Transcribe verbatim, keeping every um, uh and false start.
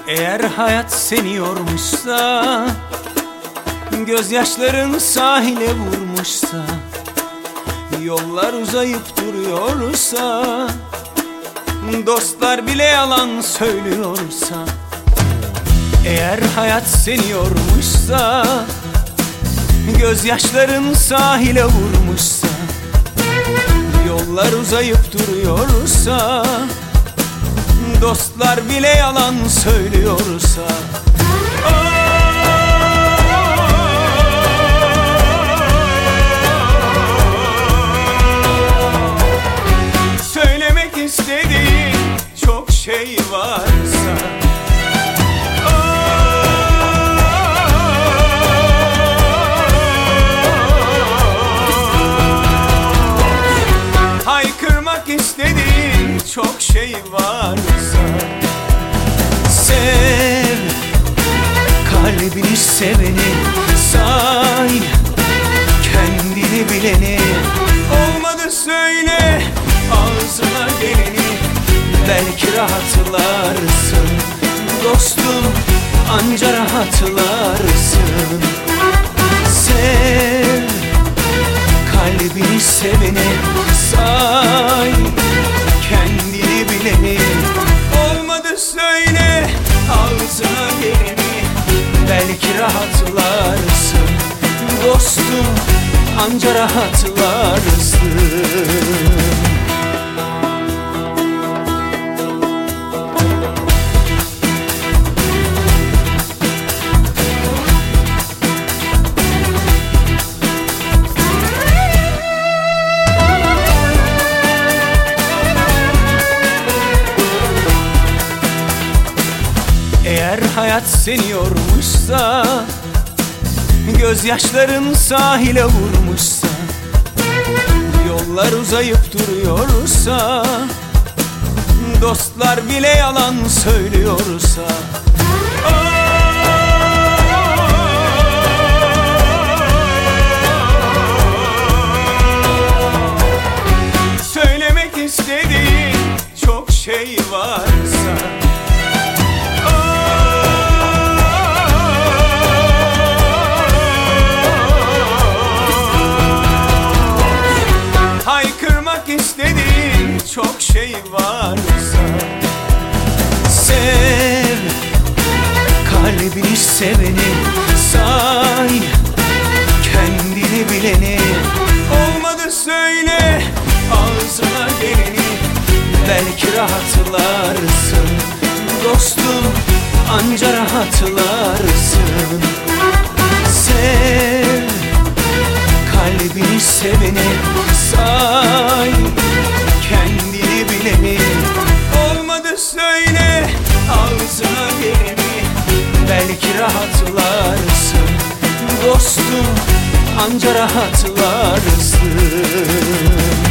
Eğer hayat seni yormuşsa, gözyaşların sahile vurmuşsa, yollar uzayıp duruyorsa, dostlar bile yalan söylüyorsa, eğer hayat seni yormuşsa, gözyaşların sahile vurmuşsa, yollar uzayıp duruyorsa, dostlar bile yalan söylüyorsa, söylemek istediğin çok şey varsa, haykırmak istediğin çok şey varsa, sev kalbini seveni, say kendini bileni, olmadı söyle ağzına geleni, belki rahatlarsın dostum, anca rahatlarsın. Sev kalbini seveni, say kendini bileni, olmadı söyle ağzına geleni, belki rahatlarsın dostum, anca rahatlarsın. Eğer hayat seni yormuşsa, gözyaşların sahile vurmuşsa, yollar uzayıp duruyorsa, dostlar bile yalan söylüyorsa, söylemek istediğin çok şey varsa, haykırmak istediğin çok şey varsa, sev kalbini seveni, say kendini bileni, olmadı söyle ağzına geleni, belki rahatlarsın dostum, anca rahatlarsın. Sev kalbini seveni, say kendini bileni, olmadı söyle ağzına geleni, belki rahatlarsın dostum, anca rahatlarsın.